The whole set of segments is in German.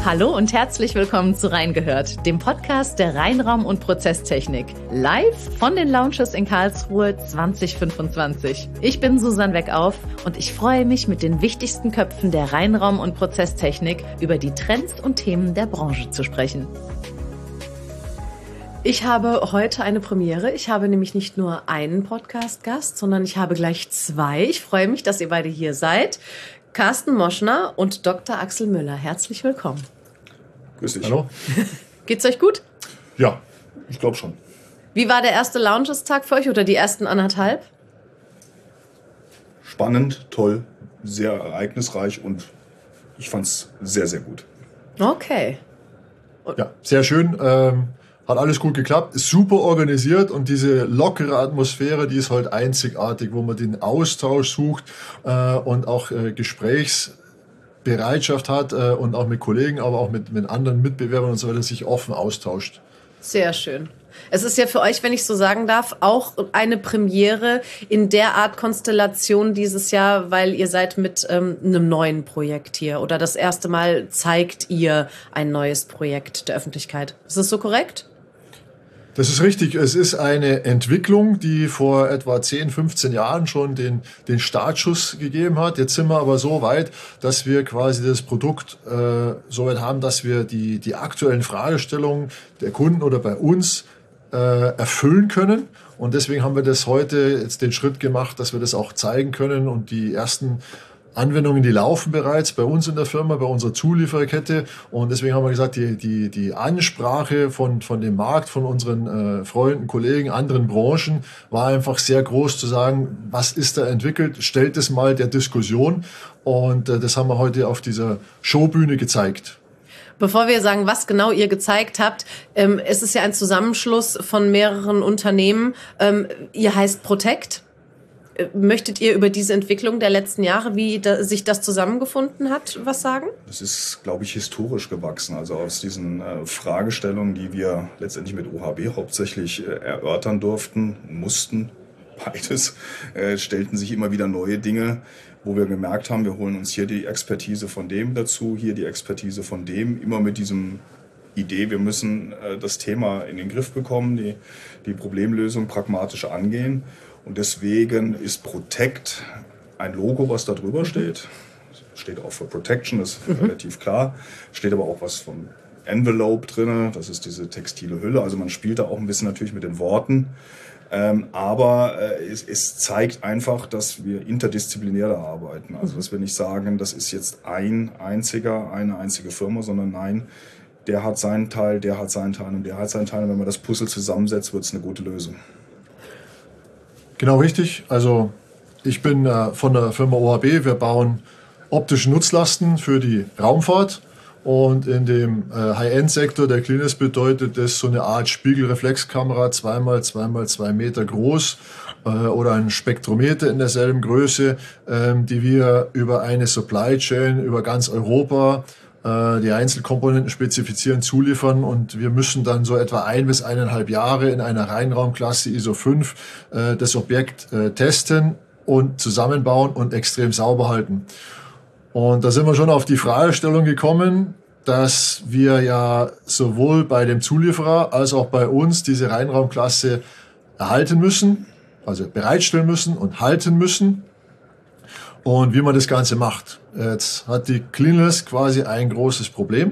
Hallo und herzlich willkommen zu Reingehört, dem Podcast der Reinraum- und Prozesstechnik. Live von den Lounges in Karlsruhe 2025. Ich bin Susanne Weckauf und ich freue mich, mit den wichtigsten Köpfen der Reinraum- und Prozesstechnik über die Trends und Themen der Branche zu sprechen. Ich habe heute eine Premiere. Ich habe nämlich nicht nur einen Podcast-Gast, sondern ich habe gleich zwei. Ich freue mich, dass ihr beide hier seid. Carsten Moschner und Dr. Axel Müller. Herzlich willkommen. Grüß dich. Hallo. Geht's euch gut? Ja, ich glaube schon. Wie war der erste Lounges-Tag für euch oder die ersten anderthalb? Spannend, toll, sehr ereignisreich und ich fand es sehr, sehr gut. Okay. Ja, sehr schön. Hat alles gut geklappt, ist super organisiert und diese lockere Atmosphäre, die ist halt einzigartig, wo man den Austausch sucht und auch Gesprächsbereitschaft hat und auch mit Kollegen, aber auch mit anderen Mitbewerbern und so weiter sich offen austauscht. Sehr schön. Es ist ja für euch, wenn ich so sagen darf, auch eine Premiere in der Art Konstellation dieses Jahr, weil ihr seid mit einem neuen Projekt hier oder das erste Mal zeigt ihr ein neues Projekt der Öffentlichkeit. Ist das so korrekt? Das ist richtig. Es ist eine Entwicklung, die vor etwa 10, 15 Jahren schon den Startschuss gegeben hat. Jetzt sind wir aber so weit, dass wir quasi das Produkt so weit haben, dass wir die aktuellen Fragestellungen der Kunden oder bei uns erfüllen können. Und deswegen haben wir das heute jetzt den Schritt gemacht, dass wir das auch zeigen können. Und die ersten Anwendungen, die laufen bereits bei uns in der Firma, bei unserer Zuliefererkette. Und deswegen haben wir gesagt, die Ansprache von dem Markt, von unseren Freunden, Kollegen, anderen Branchen war einfach sehr groß zu sagen, was ist da entwickelt? Stellt es mal der Diskussion. Und das haben wir heute auf dieser Showbühne gezeigt. Bevor wir sagen, was genau ihr gezeigt habt, es ist ja ein Zusammenschluss von mehreren Unternehmen. Ihr heißt Protect. Möchtet ihr über diese Entwicklung der letzten Jahre, wie sich das zusammengefunden hat, was sagen? Das ist, glaube ich, historisch gewachsen. Also aus diesen Fragestellungen, die wir letztendlich mit OHB hauptsächlich erörtern mussten, beides, stellten sich immer wieder neue Dinge, wo wir gemerkt haben, wir holen uns hier die Expertise von dem dazu, hier die Expertise von dem, immer mit diesem Idee, wir müssen das Thema in den Griff bekommen, die Problemlösung pragmatisch angehen. Und deswegen ist Protect ein Logo, was da drüber steht. Steht auch für Protection, das ist relativ klar. Steht aber auch was von Envelope drin, das ist diese textile Hülle. Also man spielt da auch ein bisschen natürlich mit den Worten. Aber es zeigt einfach, dass wir interdisziplinär da arbeiten. Also dass wir nicht sagen, das ist jetzt eine einzige Firma, sondern nein, der hat seinen Teil, der hat seinen Teil und der hat seinen Teil. Und wenn man das Puzzle zusammensetzt, wird es eine gute Lösung. Genau richtig. Also ich bin von der Firma OHB. Wir bauen optische Nutzlasten für die Raumfahrt. Und in dem High-End-Sektor der Cleaners bedeutet das so eine Art Spiegelreflexkamera, 2x2x2 Meter groß oder ein Spektrometer in derselben Größe, die wir über eine Supply Chain über ganz Europa die Einzelkomponenten spezifizieren, zuliefern und wir müssen dann so etwa 1 bis 1,5 Jahre in einer Reinraumklasse ISO 5 das Objekt testen und zusammenbauen und extrem sauber halten. Und da sind wir schon auf die Fragestellung gekommen, dass wir ja sowohl bei dem Zulieferer als auch bei uns diese Reinraumklasse erhalten müssen, also bereitstellen müssen und halten müssen. Und wie man das Ganze macht. Jetzt hat die Cleaners quasi ein großes Problem.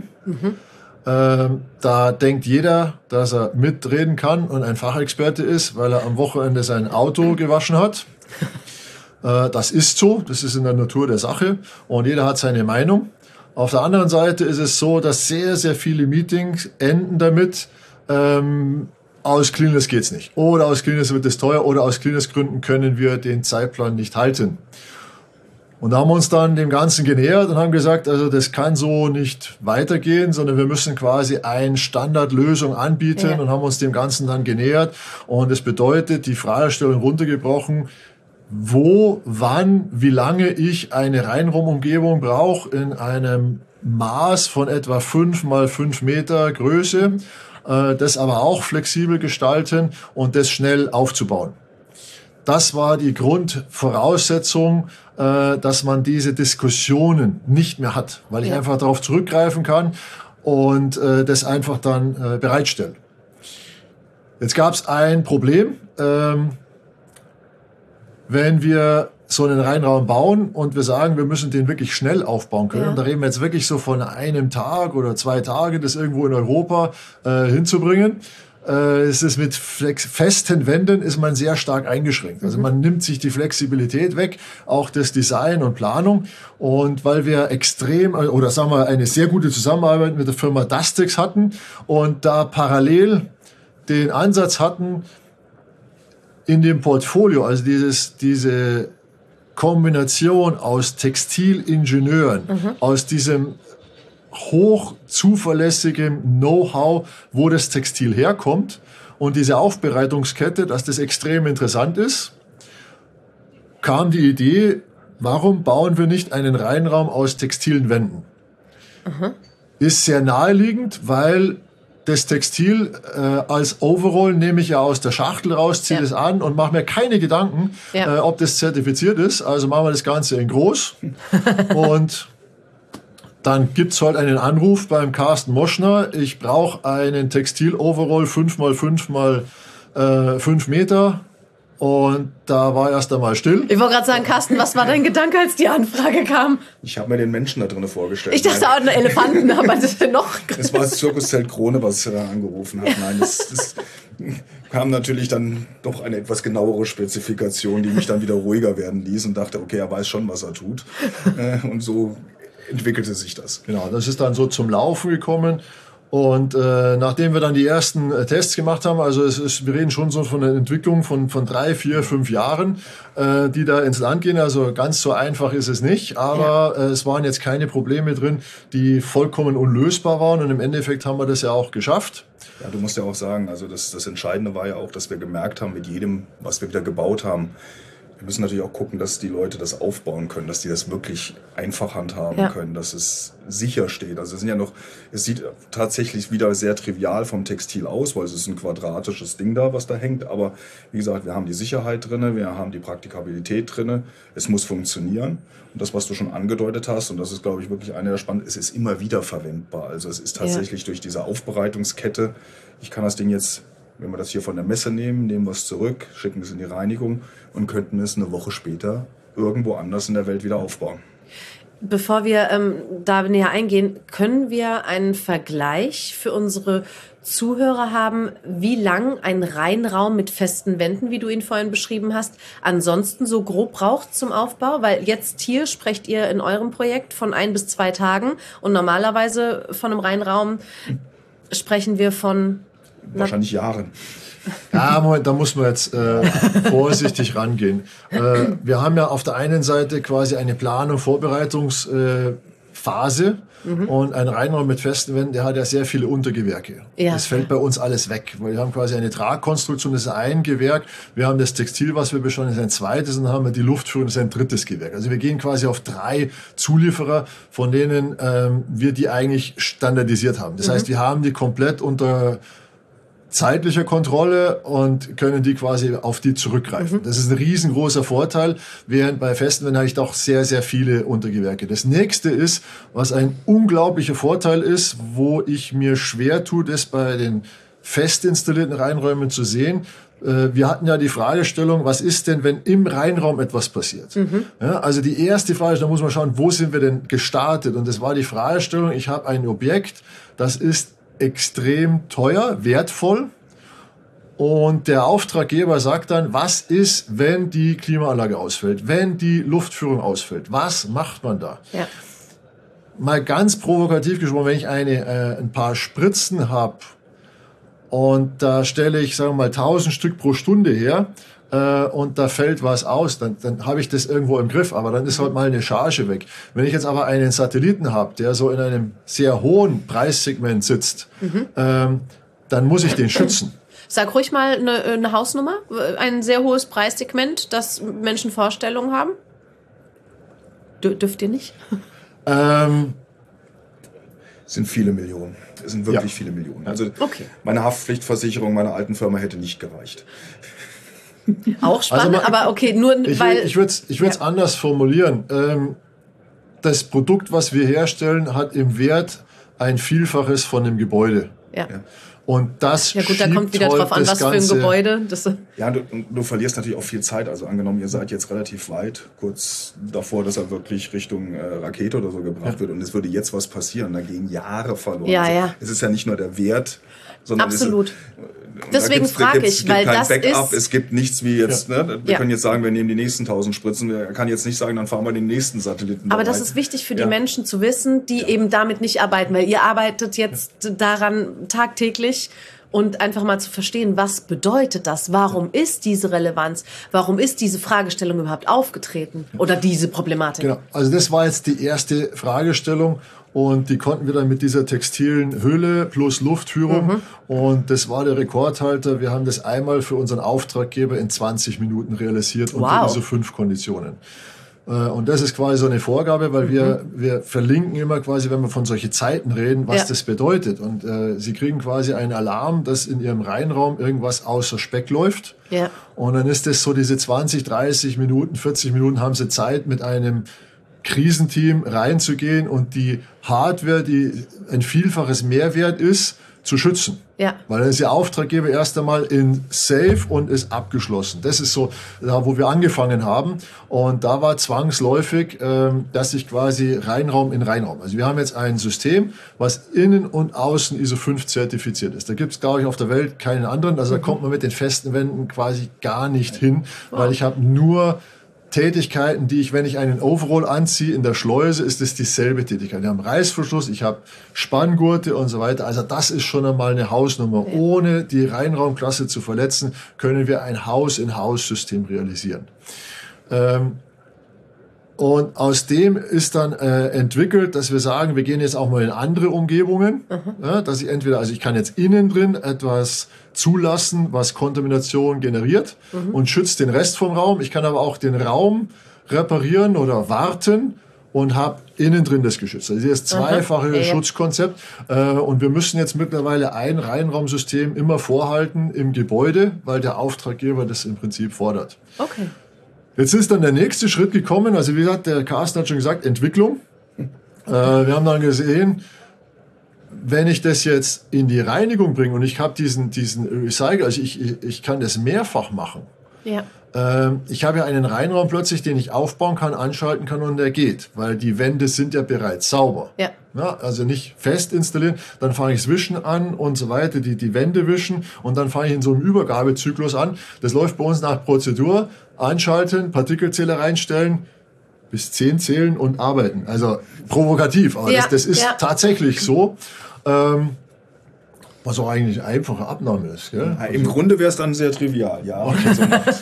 Da denkt jeder, dass er mitreden kann und ein Fachexperte ist, weil er am Wochenende sein Auto gewaschen hat. Das ist so, das ist in der Natur der Sache und jeder hat seine Meinung. Auf der anderen Seite ist es so, dass sehr, sehr viele Meetings enden damit, aus Cleaners geht's nicht. Oder aus Cleaners wird es teuer oder aus Cleaners Gründen können wir den Zeitplan nicht halten. Und da haben wir uns dann dem Ganzen genähert und haben gesagt, also das kann so nicht weitergehen, sondern wir müssen quasi eine Standardlösung anbieten und haben uns dem Ganzen dann genähert. Und das bedeutet, die Fragestellung runtergebrochen, wo, wann, wie lange ich eine Reinraumumgebung brauche in einem Maß von etwa 5 mal 5 Meter Größe, das aber auch flexibel gestalten und das schnell aufzubauen. Das war die Grundvoraussetzung, dass man diese Diskussionen nicht mehr hat, weil ich einfach darauf zurückgreifen kann und das einfach dann bereitstellen. Jetzt gab es ein Problem, wenn wir so einen Reinraum bauen und wir sagen, wir müssen den wirklich schnell aufbauen können. Und da reden wir jetzt wirklich so von einem Tag oder 2 Tagen, das irgendwo in Europa hinzubringen. Es ist mit festen Wänden ist man sehr stark eingeschränkt. Also man nimmt sich die Flexibilität weg, auch das Design und Planung. Und weil wir extrem, oder sagen wir, eine sehr gute Zusammenarbeit mit der Firma Dastix hatten und da parallel den Ansatz hatten, in dem Portfolio, also diese Kombination aus Textilingenieuren, aus diesem hoch zuverlässigen Know-how, wo das Textil herkommt und diese Aufbereitungskette, dass das extrem interessant ist, kam die Idee, warum bauen wir nicht einen Reinraum aus textilen Wänden? Ist sehr naheliegend, weil das Textil als Overall nehme ich ja aus der Schachtel raus, ziehe es an und mache mir keine Gedanken, ob das zertifiziert ist. Also machen wir das Ganze in groß und dann gibt's halt einen Anruf beim Carsten Moschner. Ich brauche einen Textil-Overall 5x5x5 Meter. Und da war erst einmal still. Ich wollte gerade sagen, Carsten, was war dein Gedanke, als die Anfrage kam? Ich habe mir den Menschen da drin vorgestellt. Ich dachte auch einen Elefanten, aber das ist noch... Es war das Zirkuszelt Krone, was angerufen hat. Nein, das kam natürlich dann doch eine etwas genauere Spezifikation, die mich dann wieder ruhiger werden ließ und dachte, okay, er weiß schon, was er tut. Und so entwickelte sich das. Genau, das ist dann so zum Laufen gekommen. Und nachdem wir dann die ersten Tests gemacht haben, also wir reden schon so von einer Entwicklung von 3, 4, 5 Jahren, die da ins Land gehen. Also ganz so einfach ist es nicht, aber es waren jetzt keine Probleme drin, die vollkommen unlösbar waren. Und im Endeffekt haben wir das ja auch geschafft. Ja, du musst ja auch sagen, also das Entscheidende war ja auch, dass wir gemerkt haben, mit jedem, was wir wieder gebaut haben, wir müssen natürlich auch gucken, dass die Leute das aufbauen können, dass die das wirklich einfach handhaben können, dass es sicher steht. Also es sieht tatsächlich wieder sehr trivial vom Textil aus, weil es ist ein quadratisches Ding da, was da hängt. Aber wie gesagt, wir haben die Sicherheit drinne, wir haben die Praktikabilität drinne. Es muss funktionieren. Und das, was du schon angedeutet hast, und das ist, glaube ich, wirklich eine der spannenden, es ist immer wieder verwendbar. Also es ist tatsächlich durch diese Aufbereitungskette, ich kann das Ding jetzt, wenn wir das hier von der Messe nehmen wir es zurück, schicken es in die Reinigung und könnten es eine Woche später irgendwo anders in der Welt wieder aufbauen. Bevor wir da näher eingehen, können wir einen Vergleich für unsere Zuhörer haben, wie lang ein Reinraum mit festen Wänden, wie du ihn vorhin beschrieben hast, ansonsten so grob braucht zum Aufbau? Weil jetzt hier sprecht ihr in eurem Projekt von 1 bis 2 Tagen und normalerweise von einem Reinraum sprechen wir von... Wahrscheinlich Jahren. Ja, Moment, da muss man jetzt vorsichtig rangehen. Wir haben ja auf der einen Seite quasi eine Planung, Vorbereitungsphase und ein Reinraum mit festen Wänden, der hat ja sehr viele Untergewerke. Das fällt bei uns alles weg, weil wir haben quasi eine Tragkonstruktion, das ist ein Gewerk, wir haben das Textil, was wir beschreiben, das ist ein zweites und dann haben wir die Luftführung, das ist ein drittes Gewerk. Also wir gehen quasi auf 3 Zulieferer, von denen wir die eigentlich standardisiert haben. Das heißt, wir haben die komplett unter zeitlicher Kontrolle und können die quasi auf die zurückgreifen. Das ist ein riesengroßer Vorteil, während bei festen Wänden habe ich doch sehr, sehr viele Untergewerke. Das nächste ist, was ein unglaublicher Vorteil ist, wo ich mir schwer tue, das bei den fest installierten Reinräumen zu sehen. Wir hatten ja die Fragestellung, was ist denn, wenn im Reinraum etwas passiert? Ja, also die erste Frage, da muss man schauen, wo sind wir denn gestartet? Und das war die Fragestellung, ich habe ein Objekt, das ist extrem teuer, wertvoll. Und der Auftraggeber sagt dann, was ist, wenn die Klimaanlage ausfällt, wenn die Luftführung ausfällt? Was macht man da? Ja. Mal ganz provokativ gesprochen, wenn ich ein paar Spritzen habe und da stelle ich, sagen wir mal, 1000 Stück pro Stunde her, und da fällt was aus, dann habe ich das irgendwo im Griff, aber dann ist halt mal eine Charge weg. Wenn ich jetzt aber einen Satelliten habe, der so in einem sehr hohen Preissegment sitzt, dann muss ich den schützen. Sag ruhig mal eine Hausnummer, ein sehr hohes Preissegment, das Menschen Vorstellungen haben. Dürft ihr nicht? Es sind viele Millionen. Es sind wirklich viele Millionen. Also meine Haftpflichtversicherung meiner alten Firma hätte nicht gereicht. Auch spannend, also aber okay, nur weil... Ich würde es anders formulieren. Das Produkt, was wir herstellen, hat im Wert ein Vielfaches von dem Gebäude. Ja. Und das ja gut, da kommt wieder drauf an, was für ein Gebäude. Ja, du verlierst natürlich auch viel Zeit. Also angenommen, ihr seid jetzt relativ weit, kurz davor, dass er wirklich Richtung Rakete oder so gebracht wird und es würde jetzt was passieren, da gehen Jahre verloren. Ja, also, ja. Es ist ja nicht nur der Wert, sondern Absolut. Deswegen frage ich, es gibt weil kein das Backup, ist... Es gibt nichts wie jetzt, ne? Wir können jetzt sagen, wir nehmen die nächsten 1000 Spritzen. Wir kann jetzt nicht sagen, dann fahren wir den nächsten Satelliten. Aber das ist wichtig für die Menschen zu wissen, die eben damit nicht arbeiten, weil ihr arbeitet jetzt daran tagtäglich. Und einfach mal zu verstehen, was bedeutet das? Warum ist diese Relevanz? Warum ist diese Fragestellung überhaupt aufgetreten? Oder diese Problematik? Genau. Also das war jetzt die erste Fragestellung. Und die konnten wir dann mit dieser textilen Hülle plus Luftführung. Und das war der Rekordhalter. Wir haben das einmal für unseren Auftraggeber in 20 Minuten realisiert unter diese 5 Konditionen. Und das ist quasi so eine Vorgabe, weil wir verlinken immer quasi, wenn wir von solchen Zeiten reden, was das bedeutet. Und sie kriegen quasi einen Alarm, dass in ihrem Reinraum irgendwas außer Speck läuft. Ja. Und dann ist das so diese 20, 30 Minuten, 40 Minuten haben sie Zeit, mit einem Krisenteam reinzugehen und die Hardware, die ein Vielfaches Mehrwert ist, zu schützen. Ja. Weil dann ist der Auftraggeber erst einmal in Safe und ist abgeschlossen. Das ist so, da wo wir angefangen haben. Und da war zwangsläufig, dass ich quasi Reinraum in Reinraum. Also wir haben jetzt ein System, was innen und außen ISO 5 zertifiziert ist. Da gibt es, glaube ich, auf der Welt keinen anderen. Also da kommt man mit den festen Wänden quasi gar nicht hin, weil ich habe nur Tätigkeiten, die ich, wenn ich einen Overall anziehe in der Schleuse, ist es dieselbe Tätigkeit. Wir haben Reißverschluss, ich habe Spanngurte und so weiter. Also das ist schon einmal eine Hausnummer. Ja. Ohne die Reinraumklasse zu verletzen, können wir ein Haus-in-Haus-System realisieren. Und aus dem ist dann entwickelt, dass wir sagen, wir gehen jetzt auch mal in andere Umgebungen, ja, dass ich entweder, also ich kann jetzt innen drin etwas zulassen, was Kontamination generiert und schützt den Rest vom Raum. Ich kann aber auch den Raum reparieren oder warten und habe innen drin das geschützt. Also das zweifache Schutzkonzept. Und wir müssen jetzt mittlerweile ein Reinraumsystem immer vorhalten im Gebäude, weil der Auftraggeber das im Prinzip fordert. Okay. Jetzt ist dann der nächste Schritt gekommen, also wie gesagt, der Carsten hat schon gesagt, Entwicklung. Wir haben dann gesehen, wenn ich das jetzt in die Reinigung bringe und ich habe diesen Recycle, also ich kann das mehrfach machen. Ja. Ich habe ja einen Reinraum plötzlich, den ich aufbauen kann, anschalten kann und der geht, weil die Wände sind ja bereits sauber. Ja. Ja, also nicht fest installieren, dann fange ich das Wischen an und so weiter, die Wände wischen und dann fange ich in so einem Übergabezyklus an. Das läuft bei uns nach Prozedur, anschalten, Partikelzähler reinstellen, bis 10 zählen und arbeiten. Also provokativ, aber das ist tatsächlich so. Was auch eigentlich eine einfache Abnahme ist. Gell? Ja, im Grunde wäre es dann sehr trivial, ja. Okay.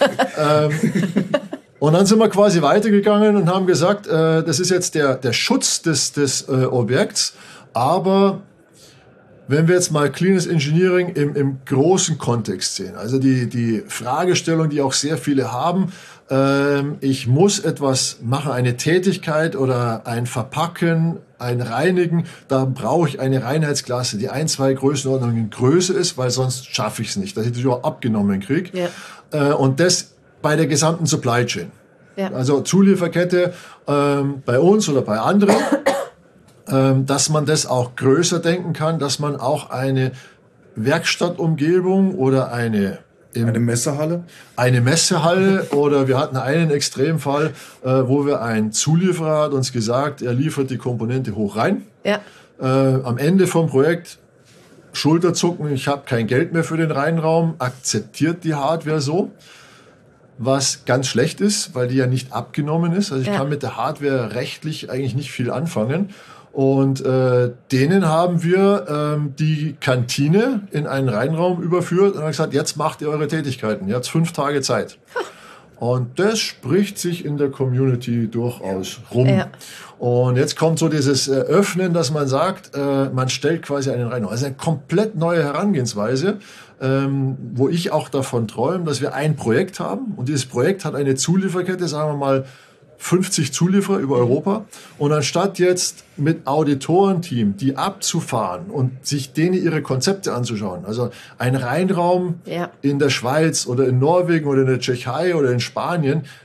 Und dann sind wir quasi weitergegangen und haben gesagt, das ist jetzt der Schutz des Objekts, aber wenn wir jetzt mal Cleanes Engineering im großen Kontext sehen, also die Fragestellung, die auch sehr viele haben, ich muss etwas machen, eine Tätigkeit oder ein Verpacken, ein Reinigen, da brauche ich eine Reinheitsklasse, die 1, 2 Größenordnungen größer ist, weil sonst schaffe ich es nicht, dass ich das überhaupt abgenommen kriege. Ja. Und das bei der gesamten Supply Chain. Ja. Also Zulieferkette bei uns oder bei anderen, dass man das auch größer denken kann, dass man auch eine Werkstattumgebung oder eine Messehalle? Eine Messehalle oder wir hatten einen Extremfall, wo wir ein Zulieferer hat uns gesagt, er liefert die Komponente hoch rein. Ja. Am Ende vom Projekt Schulterzucken, ich habe kein Geld mehr für den Reinraum, akzeptiert die Hardware so, was ganz schlecht ist, weil die ja nicht abgenommen ist. Also ich kann mit der Hardware rechtlich eigentlich nicht viel anfangen. Und denen haben wir die Kantine in einen Reinraum überführt und haben gesagt, jetzt macht ihr eure Tätigkeiten, ihr habt 5 Tage Zeit. Und das spricht sich in der Community durchaus rum. Ja. Und jetzt kommt so dieses Öffnen, dass man sagt, man stellt quasi einen Reinraum. Also eine komplett neue Herangehensweise, wo ich auch davon träume, dass wir ein Projekt haben und dieses Projekt hat eine Zulieferkette, sagen wir mal, 50 Zulieferer über Europa und anstatt jetzt mit Auditorenteam die abzufahren und sich denen ihre Konzepte anzuschauen, also ein Reinraum in der Schweiz oder in Norwegen oder in der Tschechei oder in Spanien,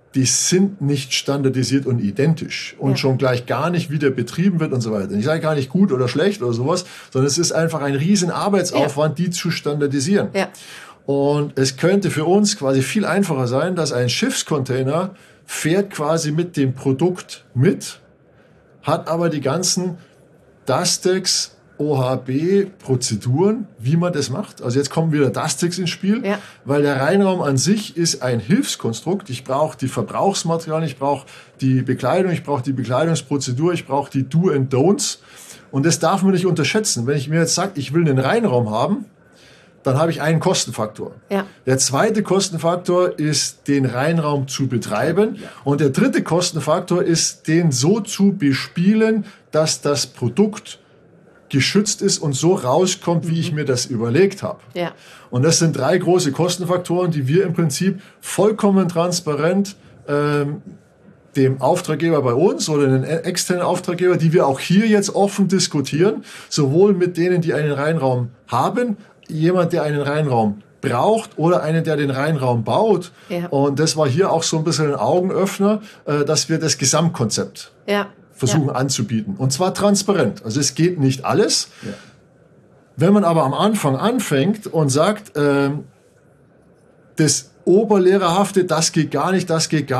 die sind nicht standardisiert und identisch und schon gleich gar nicht, wie der betrieben wird und so weiter. Ich sage gar nicht gut oder schlecht oder sowas, sondern es ist einfach ein riesen Arbeitsaufwand, die zu standardisieren. Ja. Und es könnte für uns quasi viel einfacher sein, dass ein Schiffscontainer fährt quasi mit dem Produkt mit, hat aber die ganzen Dastex, OHB-Prozeduren, wie man das macht. Also jetzt kommen wieder Dastex ins Spiel, weil der Reinraum an sich ist ein Hilfskonstrukt. Ich brauche die Verbrauchsmaterialien, ich brauche die Bekleidung, ich brauche die Bekleidungsprozedur, ich brauche die Do and Don'ts. Und das darf man nicht unterschätzen. Wenn ich mir jetzt sage, ich will einen Reinraum haben, dann habe ich einen Kostenfaktor. Ja. Der zweite Kostenfaktor ist, den Reinraum zu betreiben. Ja. Und der dritte Kostenfaktor ist, den so zu bespielen, dass das Produkt geschützt ist und so rauskommt, wie ich mir das überlegt habe. Ja. Und das sind 3 große Kostenfaktoren, die wir im Prinzip vollkommen transparent dem Auftraggeber bei uns oder den externen Auftraggeber, die wir auch hier jetzt offen diskutieren, sowohl mit denen, die einen Reinraum haben, jemand, der einen Reinraum braucht oder einen, der den Reinraum baut. Ja. Und das war hier auch so ein bisschen ein Augenöffner, dass wir das Gesamtkonzept versuchen anzubieten. Und zwar transparent. Also es geht nicht alles. Ja. Wenn man aber am Anfang anfängt und sagt, das Oberlehrerhafte, das geht gar nicht,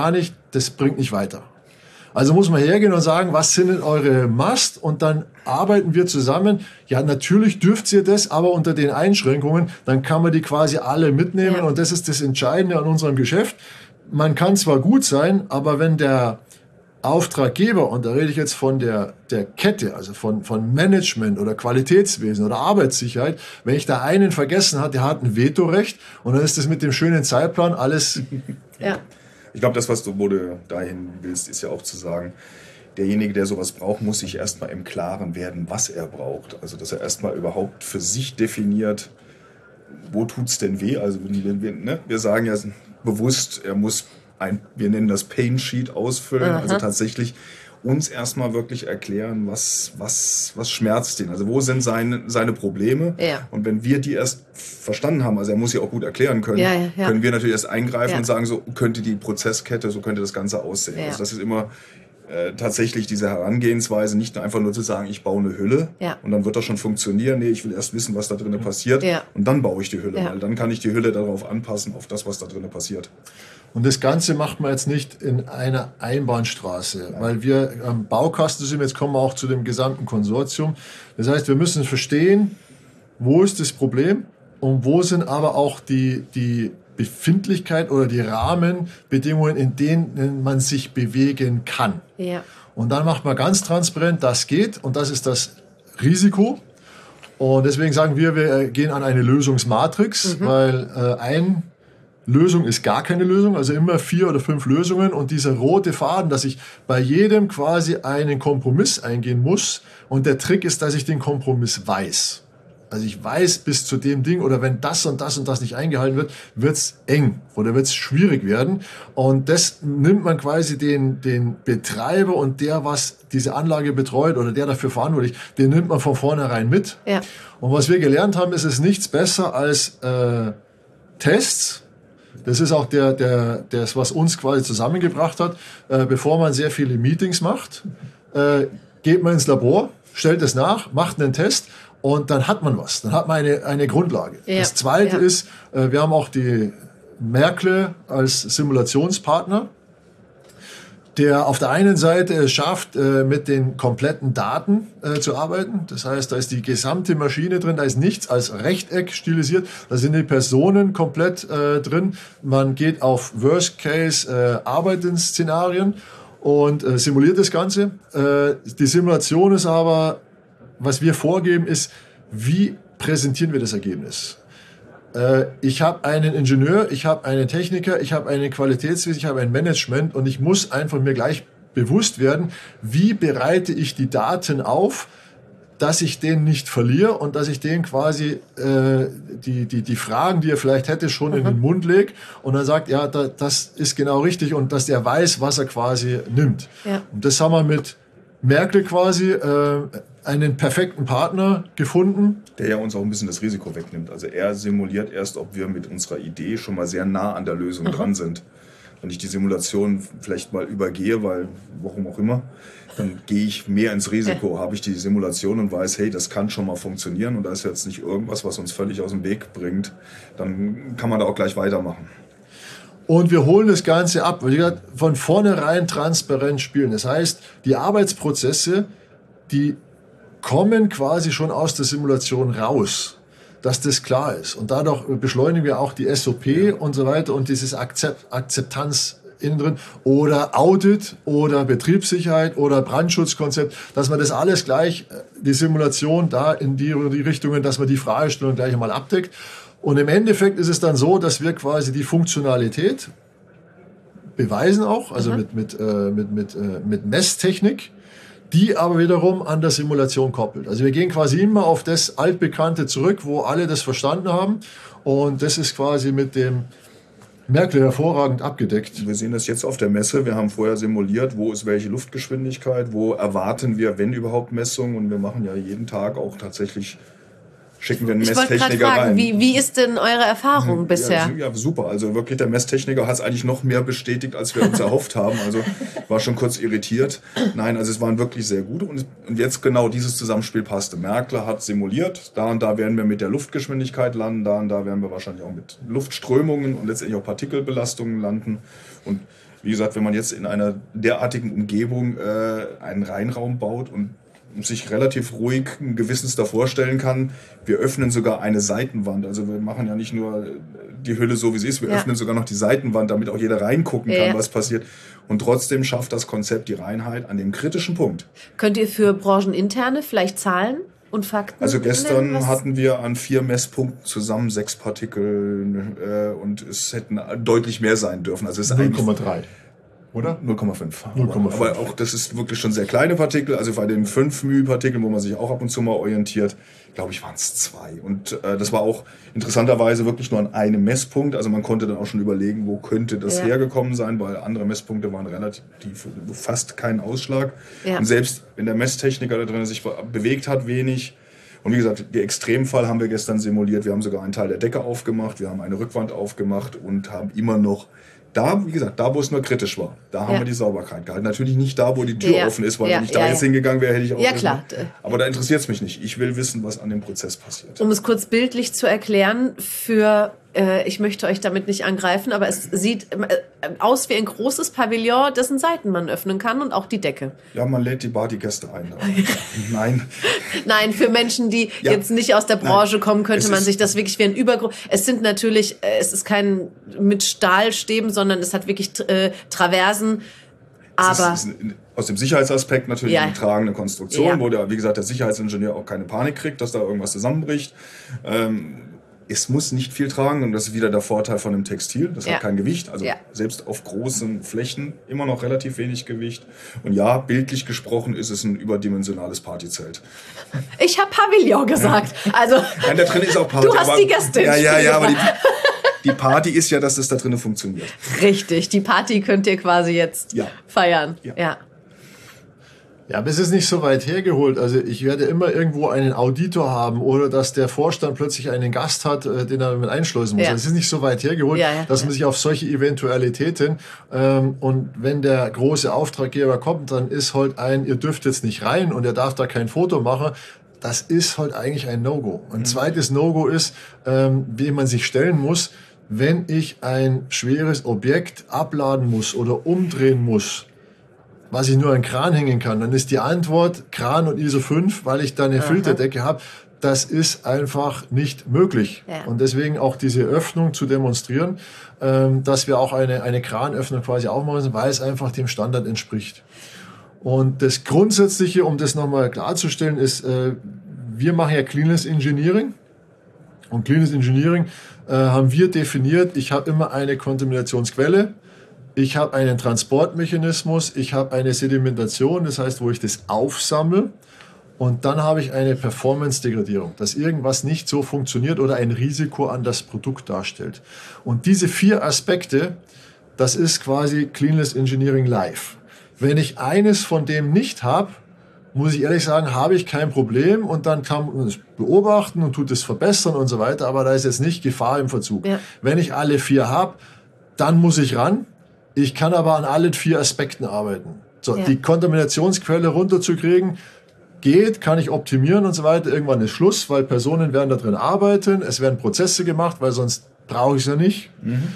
das bringt nicht weiter. Also muss man hergehen und sagen, was sind denn eure Must? Und dann arbeiten wir zusammen. Ja, natürlich dürft ihr das, aber unter den Einschränkungen. Dann kann man die quasi alle mitnehmen. Ja. Und das ist das Entscheidende an unserem Geschäft. Man kann zwar gut sein, aber wenn der Auftraggeber, und da rede ich jetzt von der Kette, also von Management oder Qualitätswesen oder Arbeitssicherheit, wenn ich da einen vergessen habe, der hat ein Vetorecht und dann ist das mit dem schönen Zeitplan alles... Ja. Ich glaube, das, wo du dahin willst, ist ja auch zu sagen, derjenige, der sowas braucht, muss sich erstmal im Klaren werden, was er braucht. Also, dass er erstmal überhaupt für sich definiert, wo tut's denn weh? Also, wir sagen ja bewusst, er muss wir nennen das Pain Sheet ausfüllen, also tatsächlich uns erstmal wirklich erklären, was schmerzt ihn, also wo sind seine Probleme, und wenn wir die erst verstanden haben, also er muss sie auch gut erklären können, können wir natürlich erst eingreifen und sagen, so könnte die Prozesskette, so könnte das Ganze aussehen. Also das ist immer tatsächlich diese Herangehensweise, nicht einfach nur zu sagen, ich baue eine Hülle und dann wird das schon funktionieren. Nee, ich will erst wissen, was da drinnen passiert und dann baue ich die Hülle, weil dann kann ich die Hülle darauf anpassen, auf das, was da drinnen passiert. Und das Ganze macht man jetzt nicht in einer Einbahnstraße, weil wir am Baukasten sind, jetzt kommen wir auch zu dem gesamten Konsortium. Das heißt, wir müssen verstehen, wo ist das Problem und wo sind aber auch die Befindlichkeit oder die Rahmenbedingungen, in denen man sich bewegen kann. Ja. Und dann macht man ganz transparent, das geht und das ist das Risiko. Und deswegen sagen wir gehen an eine Lösungsmatrix, weil Lösung ist gar keine Lösung, also immer 4 oder 5 Lösungen und dieser rote Faden, dass ich bei jedem quasi einen Kompromiss eingehen muss und der Trick ist, dass ich den Kompromiss weiß. Also ich weiß bis zu dem Ding oder wenn das und das und das nicht eingehalten wird, wird's eng oder wird's schwierig werden und das nimmt man quasi den Betreiber und der, was diese Anlage betreut oder der dafür verantwortlich, den nimmt man von vornherein mit. Ja. Und was wir gelernt haben, ist es nichts besser als Tests. Das ist auch das, was uns quasi zusammengebracht hat. Bevor man sehr viele Meetings macht, geht man ins Labor, stellt es nach, macht einen Test und dann hat man was. Dann hat man eine Grundlage. Ja. Das Zweite ist, wir haben auch die Merkle als Simulationspartner, der auf der einen Seite es schafft, mit den kompletten Daten zu arbeiten. Das heißt, da ist die gesamte Maschine drin, da ist nichts als Rechteck stilisiert, da sind die Personen komplett drin. Man geht auf Worst-Case-Arbeitsszenarien und simuliert das Ganze. Die Simulation ist aber, was wir vorgeben, ist, wie präsentieren wir das Ergebnis? Ich habe einen Ingenieur, ich habe einen Techniker, ich habe einen Qualitätswesen, ich habe ein Management und ich muss einfach mir gleich bewusst werden, wie bereite ich die Daten auf, dass ich den nicht verliere und dass ich den quasi die Fragen, die er vielleicht hätte, schon in den Mund lege und dann sagt, ja, das ist genau richtig und dass der weiß, was er quasi nimmt. Ja. Und das haben wir mit Merkle quasi einen perfekten Partner gefunden. Der ja uns auch ein bisschen das Risiko wegnimmt. Also er simuliert erst, ob wir mit unserer Idee schon mal sehr nah an der Lösung dran sind. Wenn ich die Simulation vielleicht mal übergehe, weil warum auch immer, dann gehe ich mehr ins Risiko. Habe ich die Simulation und weiß, hey, das kann schon mal funktionieren und da ist jetzt nicht irgendwas, was uns völlig aus dem Weg bringt, dann kann man da auch gleich weitermachen. Und wir holen das Ganze ab, weil wir von vornherein transparent spielen. Das heißt, die Arbeitsprozesse, die kommen quasi schon aus der Simulation raus, dass das klar ist. Und dadurch beschleunigen wir auch die SOP und so weiter und dieses Akzeptanz innen drin oder Audit oder Betriebssicherheit oder Brandschutzkonzept, dass man das alles gleich, die Simulation da in die Richtungen, dass man die Fragestellung gleich einmal abdeckt. Und im Endeffekt ist es dann so, dass wir quasi die Funktionalität beweisen auch, also mit Messtechnik, die aber wiederum an der Simulation koppelt. Also wir gehen quasi immer auf das Altbekannte zurück, wo alle das verstanden haben. Und das ist quasi mit dem Merkle hervorragend abgedeckt. Wir sehen das jetzt auf der Messe. Wir haben vorher simuliert, wo ist welche Luftgeschwindigkeit, wo erwarten wir, wenn überhaupt, Messungen. Und wir machen ja jeden Tag auch tatsächlich, schicken wir einen Messtechniker rein. Ich wollte gerade fragen, wie ist denn eure Erfahrung bisher? Ja, super. Also wirklich, der Messtechniker hat es eigentlich noch mehr bestätigt, als wir uns erhofft haben. Also war schon kurz irritiert. Nein, also es waren wirklich sehr gut. Und jetzt genau dieses Zusammenspiel passte. Merkle hat simuliert. Da und da werden wir mit der Luftgeschwindigkeit landen. Da und da werden wir wahrscheinlich auch mit Luftströmungen und letztendlich auch Partikelbelastungen landen. Und wie gesagt, wenn man jetzt in einer derartigen Umgebung einen Reinraum baut und sich relativ ruhig ein Gewissens davor stellen kann, wir öffnen sogar eine Seitenwand. Also wir machen ja nicht nur die Hülle so, wie sie ist, wir öffnen sogar noch die Seitenwand, damit auch jeder reingucken kann, was passiert. Und trotzdem schafft das Konzept die Reinheit an dem kritischen Punkt. Könnt ihr für brancheninterne vielleicht Zahlen und Fakten Also gestern hatten wir an 4 Messpunkten zusammen 6 Partikel und es hätten deutlich mehr sein dürfen. Also es ist 0,3. Oder? 0,5. Aber auch das ist wirklich schon sehr kleine Partikel. Also bei den 5 μ-Partikeln, wo man sich auch ab und zu mal orientiert, glaube ich, waren es 2. Und das war auch interessanterweise wirklich nur an einem Messpunkt. Also man konnte dann auch schon überlegen, wo könnte das hergekommen sein, weil andere Messpunkte waren relativ fast keinen Ausschlag. Ja. Und selbst wenn der Messtechniker da drin sich bewegt hat, wenig. Und wie gesagt, den Extremfall haben wir gestern simuliert. Wir haben sogar einen Teil der Decke aufgemacht, wir haben eine Rückwand aufgemacht und haben immer noch da, wie gesagt, da wo es nur kritisch war, da haben wir die Sauberkeit gehalten. Natürlich nicht da, wo die Tür offen ist, weil wenn ich da jetzt hingegangen wäre, hätte ich auch... Ja, klar. Aber da interessiert es mich nicht. Ich will wissen, was an dem Prozess passiert. Um es kurz bildlich zu erklären, ich möchte euch damit nicht angreifen, aber es sieht aus wie ein großes Pavillon, dessen Seiten man öffnen kann und auch die Decke. Ja, man lädt die Partygäste ein. Nein. Nein, für Menschen, die jetzt nicht aus der Branche kommen, könnte man sich das wirklich wie ein es sind natürlich, es ist kein mit Stahlstäben, sondern es hat wirklich Traversen. Aber ist aus dem Sicherheitsaspekt natürlich eine tragende Konstruktion, wo wie gesagt, der Sicherheitsingenieur auch keine Panik kriegt, dass da irgendwas zusammenbricht. Es muss nicht viel tragen und das ist wieder der Vorteil von dem Textil. Das hat kein Gewicht, also selbst auf großen Flächen immer noch relativ wenig Gewicht. Und ja, bildlich gesprochen ist es ein überdimensionales Partyzelt. Ich habe Pavillon gesagt. Also nein, da drin ist auch Party. Du hast die Gäste. Ja, aber die Party ist ja, dass das da drin funktioniert. Richtig, die Party könnt ihr quasi jetzt feiern. Ja, aber es ist nicht so weit hergeholt. Also ich werde immer irgendwo einen Auditor haben oder dass der Vorstand plötzlich einen Gast hat, den er mit einschleusen muss. Es ist nicht so weit hergeholt, dass man sich auf solche Eventualitäten und wenn der große Auftraggeber kommt, dann ist halt ihr dürft jetzt nicht rein und er darf da kein Foto machen. Das ist halt eigentlich ein No-Go. Ein zweites No-Go ist, wie man sich stellen muss, wenn ich ein schweres Objekt abladen muss oder umdrehen muss, was ich nur an den Kran hängen kann, dann ist die Antwort Kran und ISO 5, weil ich da eine Filterdecke habe. Das ist einfach nicht möglich. Ja. Und deswegen auch diese Öffnung zu demonstrieren, dass wir auch eine Kranöffnung quasi aufmachen, weil es einfach dem Standard entspricht. Und das Grundsätzliche, um das nochmal klarzustellen, ist, wir machen ja Cleanless Engineering. Und Cleanless Engineering haben wir definiert, ich habe immer eine Kontaminationsquelle. Ich habe einen Transportmechanismus, ich habe eine Sedimentation, das heißt, wo ich das aufsammle und dann habe ich eine Performance-Degradierung, dass irgendwas nicht so funktioniert oder ein Risiko an das Produkt darstellt. Und diese 4 Aspekte, das ist quasi Cleanless Engineering Live. Wenn ich eines von dem nicht habe, muss ich ehrlich sagen, habe ich kein Problem und dann kann man es beobachten und tut es verbessern und so weiter, aber da ist jetzt nicht Gefahr im Verzug. Ja. Wenn ich alle 4 habe, dann muss ich ran. Ich kann aber an allen 4 Aspekten arbeiten. So, die Kontaminationsquelle runterzukriegen, geht, kann ich optimieren und so weiter. Irgendwann ist Schluss, weil Personen werden da drin arbeiten. Es werden Prozesse gemacht, weil sonst brauche ich es ja nicht.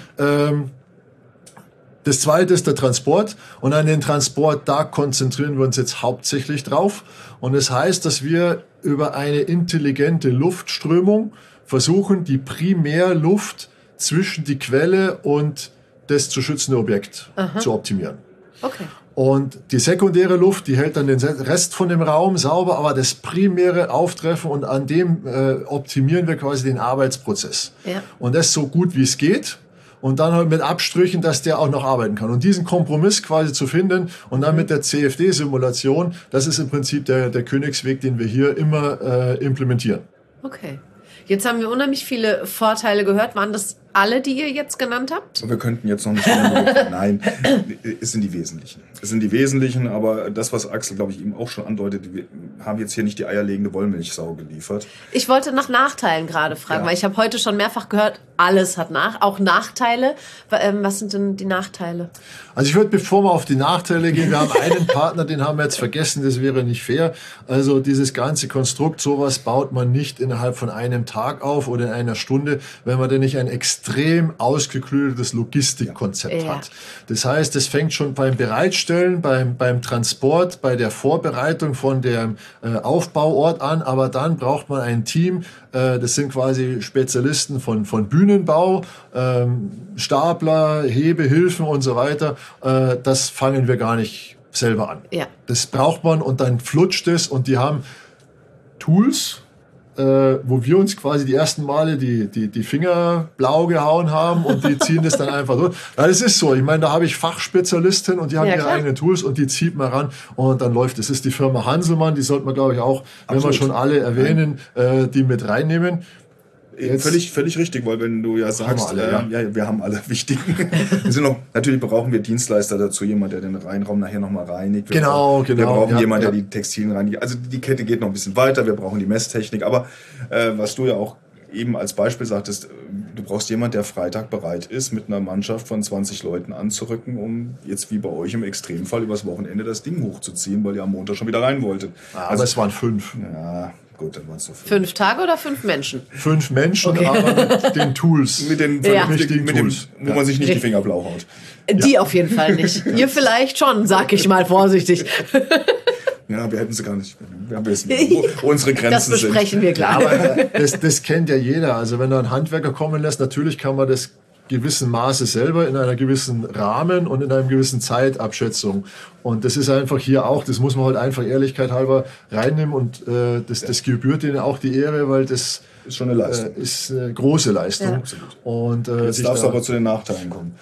Das zweite ist der Transport. Und an den Transport, da konzentrieren wir uns jetzt hauptsächlich drauf. Und das heißt, dass wir über eine intelligente Luftströmung versuchen, die Primärluft zwischen die Quelle und das zu schützende Objekt zu optimieren. Okay. Und die sekundäre Luft, die hält dann den Rest von dem Raum sauber, aber das primäre Auftreffen und an dem optimieren wir quasi den Arbeitsprozess. Ja. Und das so gut wie es geht. Und dann halt mit Abstrichen, dass der auch noch arbeiten kann. Und diesen Kompromiss quasi zu finden und dann mit der CFD-Simulation, das ist im Prinzip der Königsweg, den wir hier immer implementieren. Okay. Jetzt haben wir unheimlich viele Vorteile gehört. Waren das alle, die ihr jetzt genannt habt? Wir könnten jetzt noch nicht. Nein, es sind die Wesentlichen. Es sind die Wesentlichen, aber das, was Axel, glaube ich, eben auch schon andeutet, wir haben jetzt hier nicht die eierlegende Wollmilchsau geliefert. Ich wollte nach Nachteilen gerade fragen, weil ich habe heute schon mehrfach gehört, alles hat auch Nachteile. Was sind denn die Nachteile? Also ich würde, bevor wir auf die Nachteile gehen, wir haben einen Partner, den haben wir jetzt vergessen, das wäre nicht fair. Also dieses ganze Konstrukt, sowas baut man nicht innerhalb von einem Tag auf oder in einer Stunde, wenn man denn nicht ein extrem ausgeklügeltes Logistikkonzept hat. Das heißt, es fängt schon beim Bereitstellen, beim Transport, bei der Vorbereitung von dem Aufbauort an, aber dann braucht man ein Team, das sind quasi Spezialisten von Bühnenbau, Stapler, Hebehilfen und so weiter. Das fangen wir gar nicht selber an. Ja. Das braucht man und dann flutscht es und die haben Tools, wo wir uns quasi die ersten Male die Finger blau gehauen haben und die ziehen das dann einfach durch. Ja, das ist so. Ich meine, da habe ich Fachspezialisten und die haben ihre eigenen Tools und die zieht man ran und dann läuft es. Das ist die Firma Hanselmann, die sollte man, glaube ich, auch, wenn wir schon alle erwähnen, die mit reinnehmen. Völlig richtig, weil wenn du ja sagst, wir haben alle wichtigen. Natürlich brauchen wir Dienstleister dazu, jemand, der den Reinraum nachher nochmal reinigt. Wir brauchen jemanden, der die Textilien reinigt. Also die Kette geht noch ein bisschen weiter, wir brauchen die Messtechnik. Aber was du ja auch eben als Beispiel sagtest, du brauchst jemanden, der Freitag bereit ist, mit einer Mannschaft von 20 Leuten anzurücken, um jetzt wie bei euch im Extremfall übers Wochenende das Ding hochzuziehen, weil ihr am Montag schon wieder rein wolltet. Aber es waren 5. Ja. Gut, dann waren es so 5 Tage oder 5 Menschen? 5 Menschen, aber mit den Tools. Mit den richtigen Tools. Wo man sich nicht die Finger blau haut. Die auf jeden Fall nicht. Ihr vielleicht schon, sag ich mal vorsichtig. Ja, wir hätten sie gar nicht. Wir wissen, wo unsere Grenzen sind. Das besprechen wir klar. Aber das kennt ja jeder. Also wenn du einen Handwerker kommen lässt, natürlich kann man das gewissen Maße selber in einer gewissen Rahmen und in einer gewissen Zeitabschätzung. Und das ist einfach hier auch, das muss man halt einfach Ehrlichkeit halber reinnehmen und das gebührt ihnen auch die Ehre, weil das ist schon eine Leistung. Ist eine große Leistung. Ja. Und, jetzt darfst du aber zu den Nachteilen kommen.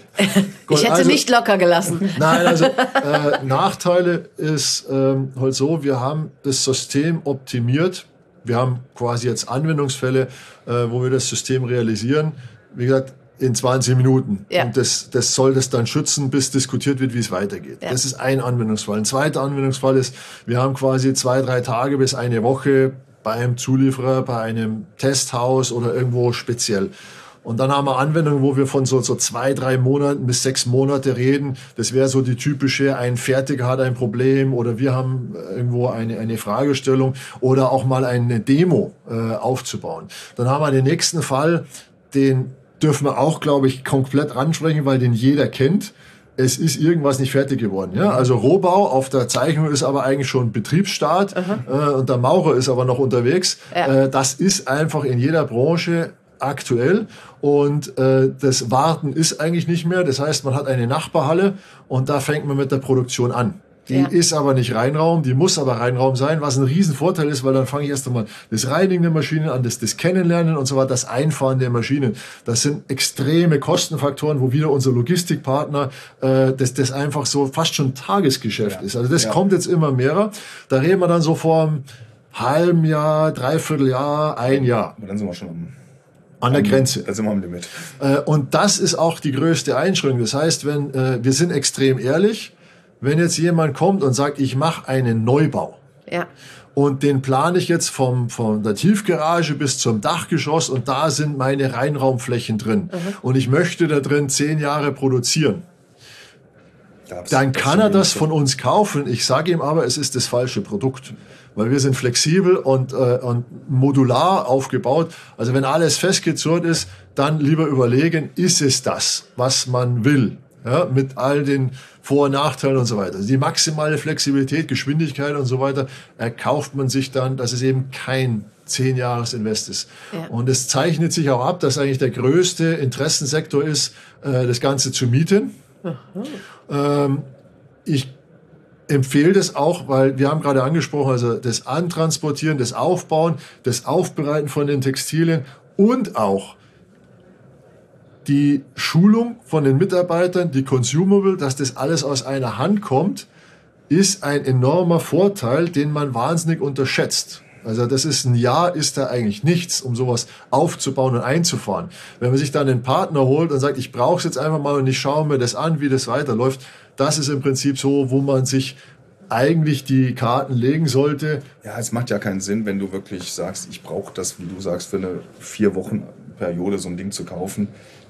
Ich hätte nicht locker gelassen. Nein, also Nachteile ist halt so, wir haben das System optimiert. Wir haben quasi jetzt Anwendungsfälle, wo wir das System realisieren. Wie gesagt, in 20 Minuten. Ja. Und das soll das dann schützen, bis diskutiert wird, wie es weitergeht. Ja. Das ist ein Anwendungsfall. Ein zweiter Anwendungsfall ist, wir haben quasi 2-3 Tage bis eine Woche bei einem Zulieferer, bei einem Testhaus oder irgendwo speziell. Und dann haben wir Anwendungen, wo wir von so 2-3 Monaten bis 6 Monate reden. Das wäre so die typische, ein Fertiger hat ein Problem oder wir haben irgendwo eine Fragestellung oder auch mal eine Demo aufzubauen. Dann haben wir den nächsten Fall, den dürfen wir auch, glaube ich, komplett ansprechen, weil den jeder kennt. Es ist irgendwas nicht fertig geworden. Ja? Also Rohbau auf der Zeichnung ist aber eigentlich schon Betriebsstart und der Maurer ist aber noch unterwegs. Ja. Das ist einfach in jeder Branche aktuell und das Warten ist eigentlich nicht mehr. Das heißt, man hat eine Nachbarhalle und da fängt man mit der Produktion an. Die ist aber nicht Reinraum, die muss aber Reinraum sein, was ein Riesenvorteil ist, weil dann fange ich erst einmal das Reinigen der Maschinen an, das Kennenlernen und so weiter, das Einfahren der Maschinen. Das sind extreme Kostenfaktoren, wo wieder unser Logistikpartner das einfach so fast schon Tagesgeschäft ist. Also das kommt jetzt immer mehr. Da reden wir dann so vor einem halben Jahr, Dreivierteljahr, ein Jahr. Aber dann sind wir schon an der Grenze. Da sind wir am Limit. Und das ist auch die größte Einschränkung. Das heißt, wenn wir sind extrem ehrlich, wenn jetzt jemand kommt und sagt, ich mache einen Neubau und den plane ich jetzt von der Tiefgarage bis zum Dachgeschoss und da sind meine Reinraumflächen drin und ich möchte da drin 10 Jahre produzieren, dann kann er das von uns kaufen. Ich sage ihm aber, es ist das falsche Produkt. Weil wir sind flexibel und modular aufgebaut. Also wenn alles festgezurrt ist, dann lieber überlegen, ist es das, was man will? Ja, mit all den Vor- und Nachteilen und so weiter. Also die maximale Flexibilität, Geschwindigkeit und so weiter erkauft man sich dann, dass es eben kein 10-Jahres-Invest ist. Ja. Und es zeichnet sich auch ab, dass eigentlich der größte Interessensektor ist, das Ganze zu mieten. Ich empfehle das auch, weil wir haben gerade angesprochen, also das Antransportieren, das Aufbauen, das Aufbereiten von den Textilien und auch die Schulung von den Mitarbeitern, die Consumable, dass das alles aus einer Hand kommt, ist ein enormer Vorteil, den man wahnsinnig unterschätzt. Also das ist ein Jahr, ist da eigentlich nichts, um sowas aufzubauen und einzufahren. Wenn man sich dann einen Partner holt und sagt, ich brauche es jetzt einfach mal und ich schaue mir das an, wie das weiterläuft, das ist im Prinzip so, wo man sich eigentlich die Karten legen sollte. Ja, es macht ja keinen Sinn, wenn du wirklich sagst, ich brauche das, wie du sagst, für eine 4-Wochen-Periode so ein Ding zu kaufen,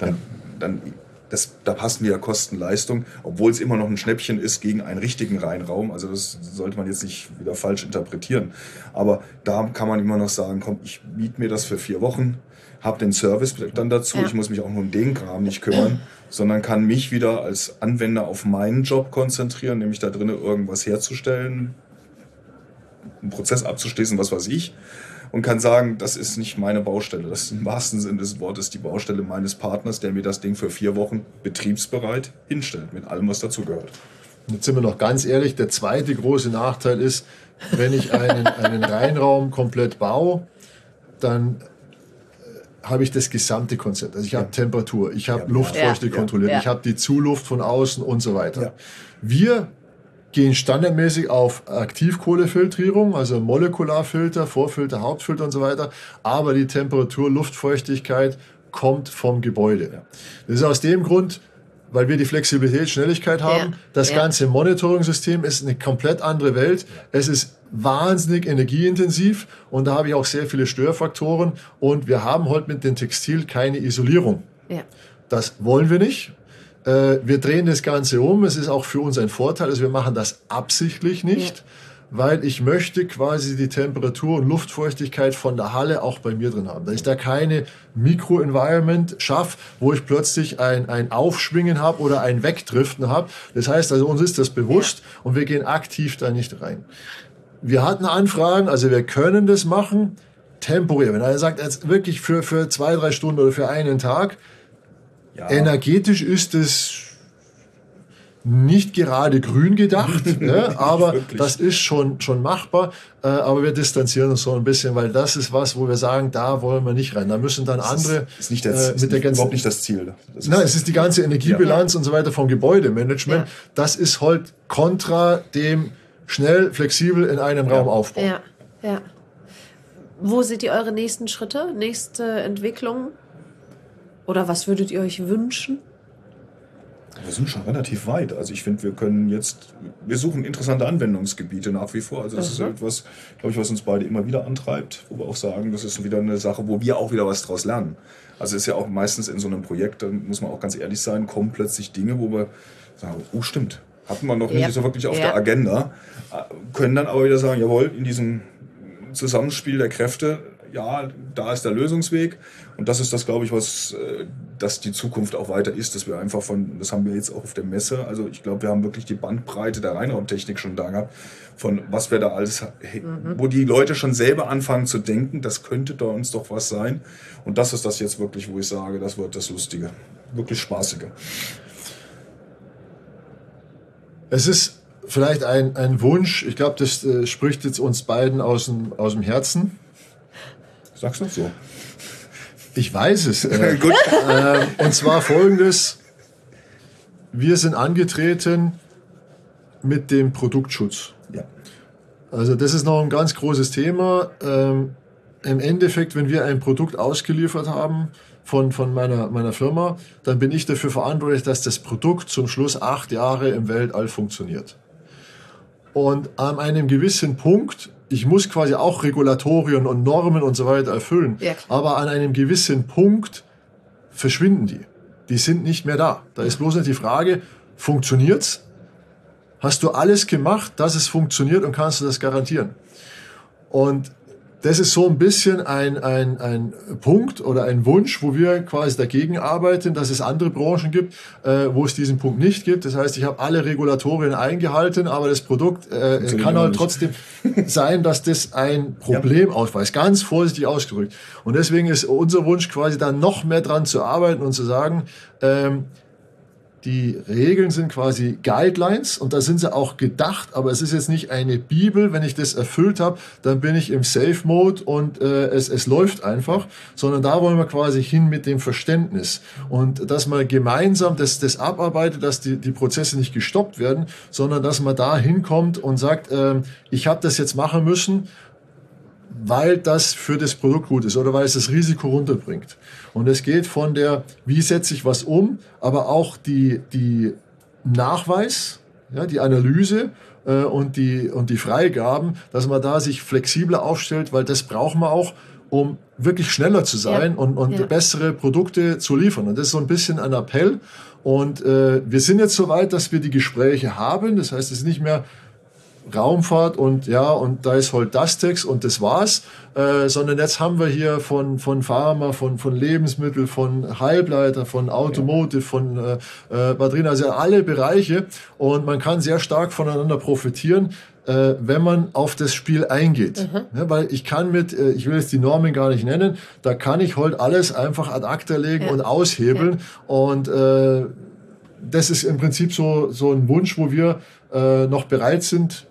da passen wieder Kosten-Leistung, obwohl es immer noch ein Schnäppchen ist gegen einen richtigen Reinraum. Also das sollte man jetzt nicht wieder falsch interpretieren. Aber da kann man immer noch sagen, komm, ich miete mir das für 4 Wochen, habe den Service dann dazu. Ja. Ich muss mich auch nur um den Kram nicht kümmern, sondern kann mich wieder als Anwender auf meinen Job konzentrieren, nämlich da drinnen irgendwas herzustellen, einen Prozess abzuschließen, was weiß ich. Und kann sagen, das ist nicht meine Baustelle. Das ist im wahrsten Sinne des Wortes die Baustelle meines Partners, der mir das Ding für 4 Wochen betriebsbereit hinstellt, mit allem, was dazugehört. Jetzt sind wir noch ganz ehrlich, der zweite große Nachteil ist, wenn ich einen Reinraum komplett baue, dann habe ich das gesamte Konzept. Also ich habe Temperatur, ich habe Luftfeuchte kontrolliert, ich habe die Zuluft von außen und so weiter. Ja. Wir gehen standardmäßig auf Aktivkohlefiltrierung, also Molekularfilter, Vorfilter, Hauptfilter und so weiter. Aber die Temperatur, Luftfeuchtigkeit kommt vom Gebäude. Das ist aus dem Grund, weil wir die Flexibilität, Schnelligkeit haben. Das ganze Monitoring-System ist eine komplett andere Welt. Es ist wahnsinnig energieintensiv und da habe ich auch sehr viele Störfaktoren. Und wir haben heute mit dem Textil keine Isolierung. Ja. Das wollen wir nicht. Wir drehen das Ganze um. Es ist auch für uns ein Vorteil. Also wir machen das absichtlich nicht, weil ich möchte quasi die Temperatur und Luftfeuchtigkeit von der Halle auch bei mir drin haben. Dass ich da keine Mikroenvironment schaffe, wo ich plötzlich ein Aufschwingen habe oder ein Wegdriften habe. Das heißt also, uns ist das bewusst und wir gehen aktiv da nicht rein. Wir hatten Anfragen, also wir können das machen, temporär. Wenn einer sagt, jetzt wirklich für 2-3 Stunden oder für einen Tag, energetisch ist es nicht gerade grün gedacht, aber das ist schon machbar. Aber wir distanzieren uns so ein bisschen, weil das ist was, wo wir sagen, da wollen wir nicht rein. Da müssen dann andere ist nicht überhaupt nicht das Ziel. Nein, es ist die ganze Energiebilanz und so weiter vom Gebäudemanagement. Ja. Das ist halt kontra dem schnell, flexibel in einem Raum aufbauen. Ja. Wo seht ihr eure nächsten Schritte, nächste Entwicklungen? Oder was würdet ihr euch wünschen? Wir sind schon relativ weit. Also ich finde, wir suchen interessante Anwendungsgebiete nach wie vor. Also das ist etwas, glaube ich, was uns beide immer wieder antreibt, wo wir auch sagen, das ist wieder eine Sache, wo wir auch wieder was draus lernen. Also es ist ja auch meistens in so einem Projekt, da muss man auch ganz ehrlich sein, kommen plötzlich Dinge, wo wir sagen, oh stimmt, hatten wir noch nicht so wirklich auf der Agenda, können dann aber wieder sagen, jawohl, in diesem Zusammenspiel der Kräfte, ja, da ist der Lösungsweg und das ist das, glaube ich, was dass die Zukunft auch weiter ist, dass wir einfach das haben wir jetzt auch auf der Messe, also ich glaube, wir haben wirklich die Bandbreite der Reinraumtechnik schon da gehabt, von was wir da alles, wo die Leute schon selber anfangen zu denken, das könnte da uns doch was sein und das ist das jetzt wirklich, wo ich sage, das wird das Lustige, wirklich Spaßige. Es ist vielleicht ein Wunsch, ich glaube, das spricht jetzt uns beiden aus dem Herzen. Sag's doch so. Ich weiß es. Gut. Und zwar Folgendes. Wir sind angetreten mit dem Produktschutz. Ja. Also das ist noch ein ganz großes Thema. Im Endeffekt, wenn wir ein Produkt ausgeliefert haben von meiner Firma, dann bin ich dafür verantwortlich, dass das Produkt zum Schluss 8 Jahre im Weltall funktioniert. Und an einem gewissen Punkt, ich muss quasi auch Regulatorien und Normen und so weiter erfüllen, aber an einem gewissen Punkt verschwinden die. Die sind nicht mehr da. Da ist bloß nicht die Frage, funktioniert's? hast du alles gemacht, dass es funktioniert und kannst du das garantieren. Und das ist so ein bisschen ein Punkt oder ein Wunsch, wo wir quasi dagegen arbeiten, dass es andere Branchen gibt, wo es diesen Punkt nicht gibt. Das heißt, ich habe alle Regulatorien eingehalten, aber das Produkt kann halt trotzdem sein, dass das ein Problem aufweist. Ganz vorsichtig ausgedrückt. Und deswegen ist unser Wunsch quasi da noch mehr dran zu arbeiten und zu sagen, die Regeln sind quasi Guidelines und da sind sie auch gedacht, aber es ist jetzt nicht eine Bibel. Wenn ich das erfüllt habe, dann bin ich im Safe-Mode und es läuft einfach, sondern da wollen wir quasi hin mit dem Verständnis und dass man gemeinsam das abarbeitet, dass die Prozesse nicht gestoppt werden, sondern dass man da hinkommt und sagt, ich habe das jetzt machen müssen, weil das für das Produkt gut ist oder weil es das Risiko runterbringt. Und es geht von der, wie setze ich was um, aber auch die Nachweis, ja, die Analyse und die Freigaben, dass man da sich flexibler aufstellt, weil das braucht man auch, um wirklich schneller zu sein und bessere Produkte zu liefern. Und das ist so ein bisschen ein Appell. Und wir sind jetzt so weit, dass wir die Gespräche haben. Das heißt, es ist nicht mehr Raumfahrt und da ist halt das Text und das war's, sondern jetzt haben wir hier von Pharma, von Lebensmittel, von Halbleiter, von Automotive, von Batterien, also alle Bereiche und man kann sehr stark voneinander profitieren, wenn man auf das Spiel eingeht. Ja, weil ich kann ich will jetzt die Normen gar nicht nennen, da kann ich halt alles einfach ad acta legen und aushebeln und das ist im Prinzip so ein Wunsch, wo wir noch bereit sind,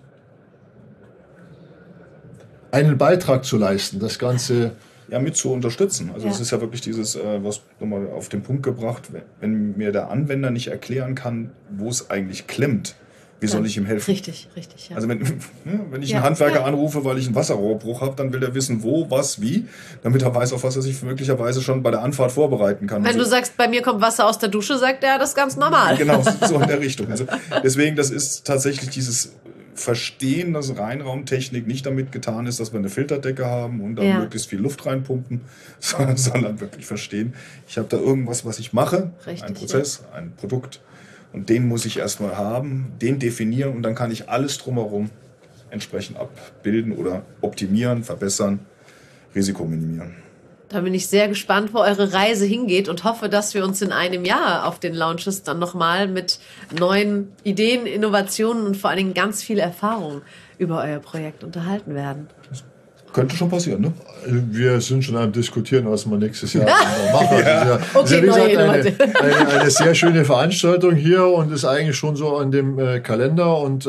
einen Beitrag zu leisten, das Ganze mit zu unterstützen. Also es ist ja wirklich dieses, was nochmal auf den Punkt gebracht, wenn mir der Anwender nicht erklären kann, wo es eigentlich klemmt, wie soll ich ihm helfen? Richtig, ja. Also wenn ich einen Handwerker anrufe, weil ich einen Wasserrohrbruch habe, dann will er wissen, wo, was, wie, damit er weiß, auf was er sich möglicherweise schon bei der Anfahrt vorbereiten kann. Wenn du sagst, bei mir kommt Wasser aus der Dusche, sagt er, das ist ganz normal. Genau, so in der Richtung. Also deswegen, das ist tatsächlich dieses Verstehen, dass Reinraumtechnik nicht damit getan ist, dass wir eine Filterdecke haben und dann möglichst viel Luft reinpumpen, sondern wirklich verstehen, ich habe da irgendwas, was ich mache, ein Prozess, ein Produkt und den muss ich erstmal haben, den definieren und dann kann ich alles drumherum entsprechend abbilden oder optimieren, verbessern, Risiko minimieren. Da bin ich sehr gespannt, wo eure Reise hingeht und hoffe, dass wir uns in einem Jahr auf den Launches dann nochmal mit neuen Ideen, Innovationen und vor allen Dingen ganz viel Erfahrung über euer Projekt unterhalten werden. Das könnte schon passieren, ne? Wir sind schon am Diskutieren, was wir nächstes Jahr machen. Das ist wie gesagt, eine sehr schöne Veranstaltung hier und ist eigentlich schon so an dem Kalender und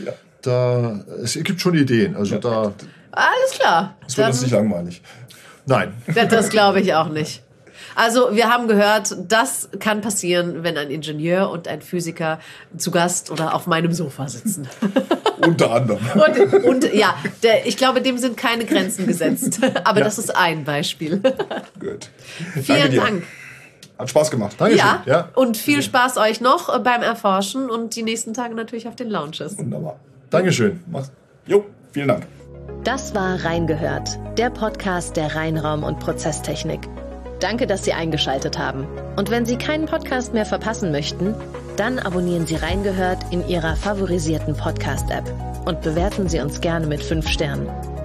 es gibt schon Ideen. Also alles klar. Es wird uns nicht langweilig. Nein. Das glaube ich auch nicht. Also wir haben gehört, das kann passieren, wenn ein Ingenieur und ein Physiker zu Gast oder auf meinem Sofa sitzen. Unter anderem. Ich glaube, dem sind keine Grenzen gesetzt. Aber das ist ein Beispiel. Gut. Vielen Dank. Hat Spaß gemacht. Dankeschön. Ja, und viel Spaß euch noch beim Erforschen und die nächsten Tage natürlich auf den Launches. Wunderbar. Dankeschön. Vielen Dank. Das war Reingehört, der Podcast der Reinraum- und Prozesstechnik. Danke, dass Sie eingeschaltet haben. Und wenn Sie keinen Podcast mehr verpassen möchten, dann abonnieren Sie Reingehört in Ihrer favorisierten Podcast-App und bewerten Sie uns gerne mit 5 Sternen.